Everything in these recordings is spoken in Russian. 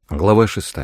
Глава 6.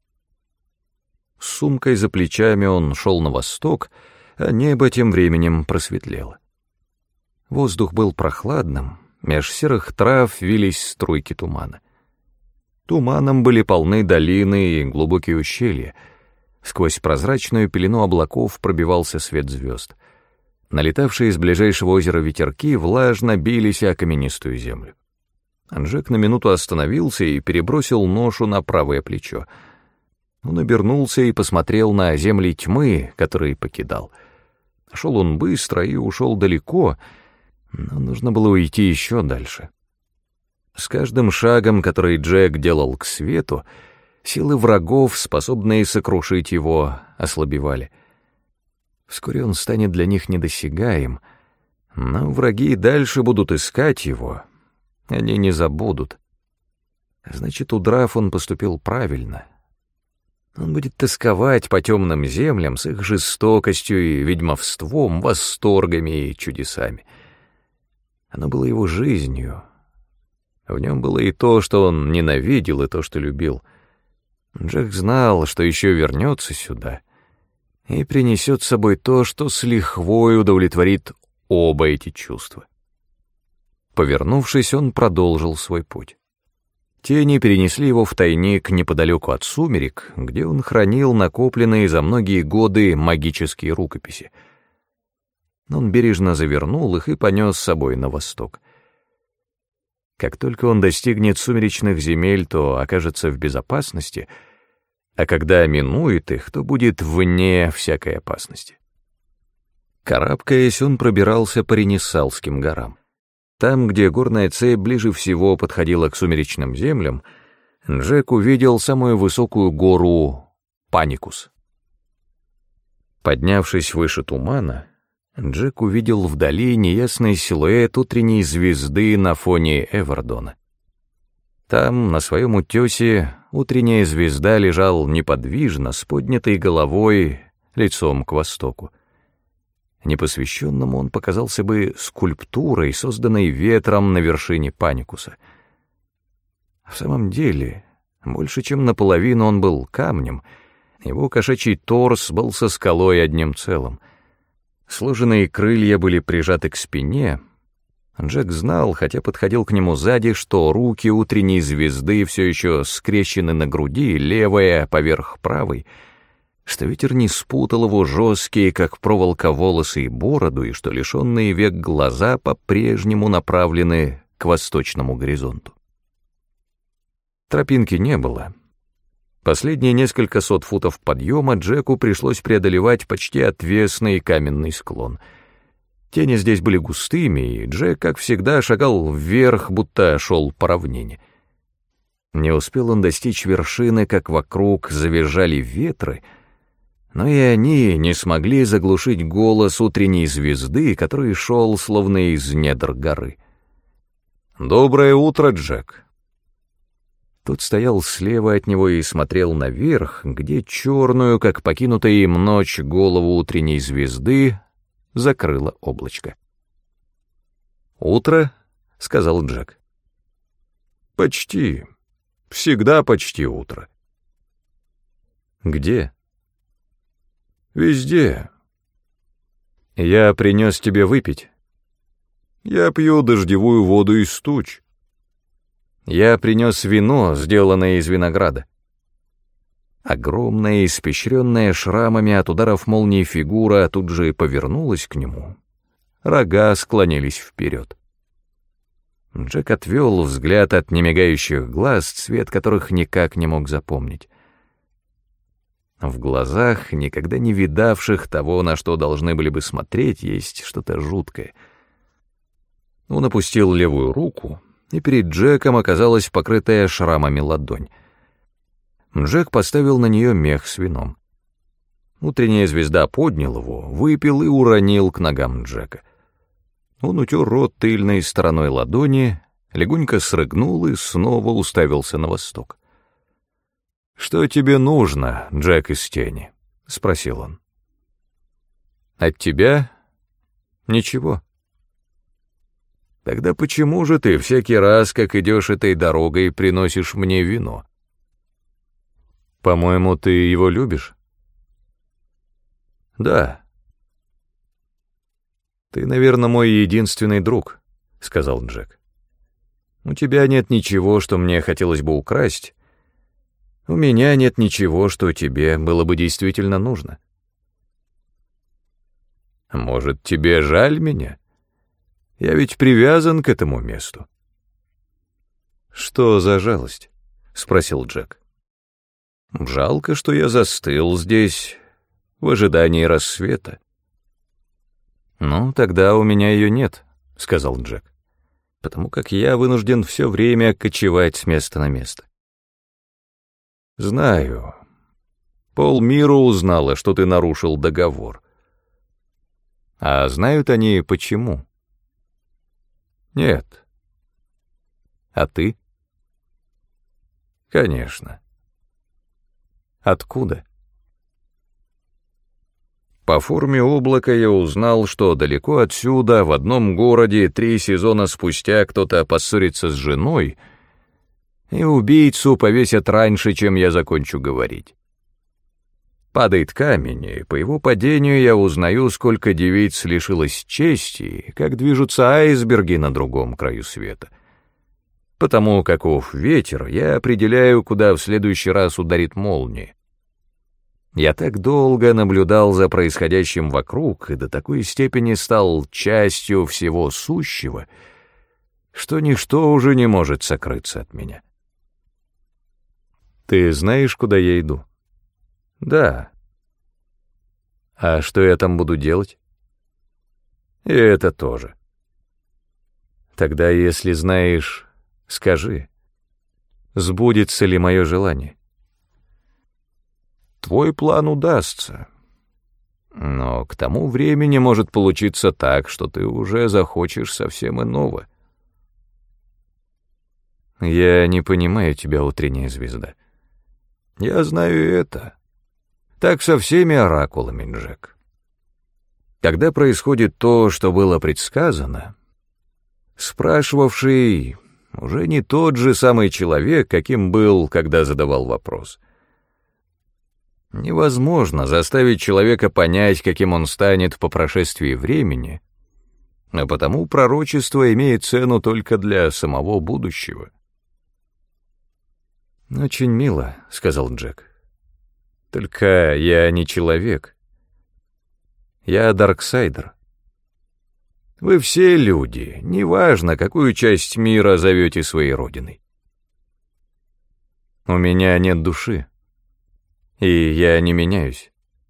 С сумкой за плечами он шел на восток, а небо тем временем просветлело. Воздух был прохладным, меж серых трав вились струйки тумана. Туманом были полны долины и глубокие ущелья. Сквозь прозрачную пелену облаков пробивался свет звезд. Налетавшие из ближайшего озера ветерки влажно бились о каменистую землю. Джек на минуту остановился и перебросил ношу на правое плечо. Он обернулся и посмотрел на земли тьмы, которые покидал. Шел он быстро и ушел далеко, но нужно было уйти еще дальше. С каждым шагом, который Джек делал к свету, силы врагов, способные сокрушить его, ослабевали. Вскоре он станет для них недосягаем, но враги и дальше будут искать его. Они не забудут. Значит, удрав, он поступил правильно. Он будет тосковать по темным землям с их жестокостью и ведьмовством, восторгами и чудесами. Оно было его жизнью. В нем было и то, что он ненавидел, и то, что любил. Джек знал, что еще вернется сюда и принесет с собой то, что с лихвой удовлетворит оба эти чувства. Повернувшись, он продолжил свой путь. Тени перенесли его в тайник неподалеку от сумерек, где он хранил накопленные за многие годы магические рукописи. Он бережно завернул их и понес с собой на восток. Как только он достигнет сумеречных земель, то окажется в безопасности, а когда минует их, то будет вне всякой опасности. Карабкаясь, он пробирался по Ренессалским горам. Там, где горная цепь ближе всего подходила к сумеречным землям, Джек увидел самую высокую гору Паникус. Поднявшись выше тумана, Джек увидел вдали неясный силуэт утренней звезды на фоне Эвердона. Там, на своем утесе, утренняя звезда лежал неподвижно, с поднятой головой, лицом к востоку. Непосвященному он показался бы скульптурой, созданной ветром на вершине Паникуса. В самом деле, больше чем наполовину он был камнем, его кошачий торс был со скалой одним целым. Сложенные крылья были прижаты к спине. Джек знал, хотя подходил к нему сзади, что руки утренней звезды все еще скрещены на груди, левая поверх правой, что ветер не спутал его жесткие, как проволока, волосы и бороду, и что лишенные век глаза по-прежнему направлены к восточному горизонту. Тропинки не было. Последние несколько сот футов подъема Джеку пришлось преодолевать почти отвесный каменный склон. Тени здесь были густыми, и Джек, как всегда, шагал вверх, будто шел по равнине. Не успел он достичь вершины, как вокруг завизжали ветры, но и они не смогли заглушить голос утренней звезды, который шел словно из недр горы. «Доброе утро, Джек!» Тот стоял слева от него и смотрел наверх, где черную, как покинутая им ночь, голову утренней звезды закрыло облачко. «Утро?» — сказал Джек. «Почти. Всегда почти утро». «Где?» «Везде. Я принес тебе выпить. Я пью дождевую воду из туч. Я принес вино, сделанное из винограда». Огромная, испещренная шрамами от ударов молнии фигура тут же повернулась к нему. Рога склонились вперед. Джек отвел взгляд от немигающих глаз, цвет которых никак не мог запомнить. В глазах, никогда не видавших того, на что должны были бы смотреть, есть что-то жуткое. Он опустил левую руку, и перед Джеком оказалась покрытая шрамами ладонь. Джек поставил на нее мех с вином. Утренняя звезда поднял его, выпил и уронил к ногам Джека. Он утер рот тыльной стороной ладони, легонько срыгнул и снова уставился на восток. «Что тебе нужно, Джек из тени?» — спросил он. «От тебя? Ничего». «Тогда почему же ты всякий раз, как идешь этой дорогой, приносишь мне вино?» По-моему, ты его любишь? Да. Ты, наверное, мой единственный друг, сказал Джек. У тебя нет ничего, что мне хотелось бы украсть. У меня нет ничего, что тебе было бы действительно нужно. Может, тебе жаль меня? Я ведь привязан к этому месту. Что за жалость? Спросил Джек. Жалко, что я застыл здесь в ожидании рассвета. Ну, тогда у меня ее нет, сказал Джек, потому как я вынужден все время кочевать с места на место. Знаю. Полмира узнала, что ты нарушил договор. А знают они почему? Нет. А ты? Конечно. Откуда? По форме облака я узнал, что далеко отсюда, в одном городе, 3 сезона спустя кто-то поссорится с женой, и убийцу повесят раньше, чем я закончу говорить. Падает камень, и по его падению я узнаю, сколько девиц лишилось чести, и как движутся айсберги на другом краю света. Потому каков ветер, я определяю, куда в следующий раз ударит молния. Я так долго наблюдал за происходящим вокруг и до такой степени стал частью всего сущего, что ничто уже не может сокрыться от меня. Ты знаешь, куда я иду? Да. А что я там буду делать? И это тоже. Тогда, если знаешь, скажи, сбудется ли мое желание? Твой план удастся, но к тому времени может получиться так, что ты уже захочешь совсем иного. Я не понимаю тебя, утренняя звезда. Я знаю это. Так со всеми оракулами, Джек. Когда происходит то, что было предсказано, спрашивавший уже не тот же самый человек, каким был, когда задавал вопрос. Невозможно заставить человека понять, каким он станет по прошествии времени, а потому пророчество имеет цену только для самого будущего. «Очень мило», — сказал Джек. «Только я не человек. Я Дарксайдер. Вы все люди, неважно, какую часть мира зовете своей родиной. У меня нет души, и я не меняюсь».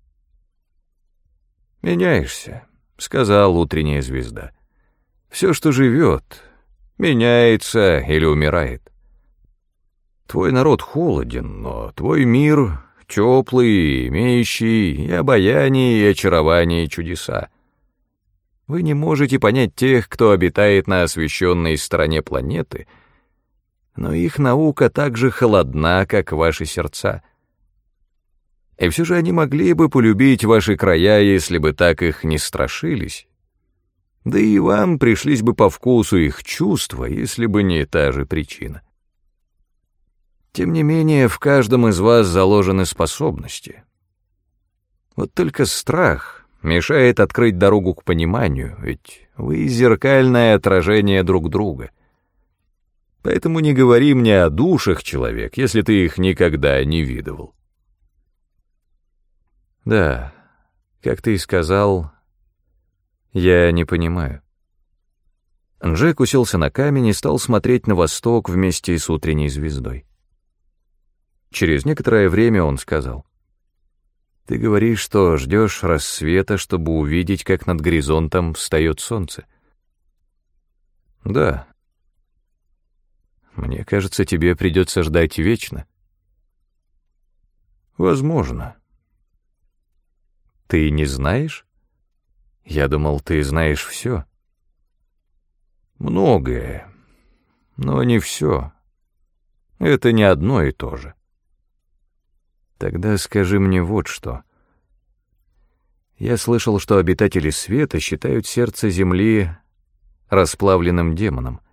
«Меняешься», — сказала утренняя звезда. «Все, что живет, меняется или умирает. Твой народ холоден, но твой мир теплый, имеющий и обаяние, и очарование, и чудеса. Вы не можете понять тех, кто обитает на освещенной стороне планеты, но их наука так же холодна, как ваши сердца. И все же они могли бы полюбить ваши края, если бы так их не страшились. Да и вам пришлись бы по вкусу их чувства, если бы не та же причина. Тем не менее, в каждом из вас заложены способности. Вот только страх мешает открыть дорогу к пониманию, ведь вы зеркальное отражение друг друга. Поэтому не говори мне о душах, человек, если ты их никогда не видывал. Да, как ты и сказал, я не понимаю. Джек уселся на камень и стал смотреть на восток вместе с утренней звездой. Через некоторое время он сказал: «Ты говоришь, что ждешь рассвета, чтобы увидеть, как над горизонтом встает солнце». «Да. Мне кажется, тебе придется ждать вечно». «Возможно». «Ты не знаешь? Я думал, ты знаешь все». «Многое, но не все. Это не одно и то же». Тогда скажи мне вот что. Я слышал, что обитатели света считают сердце Земли расплавленным демоном.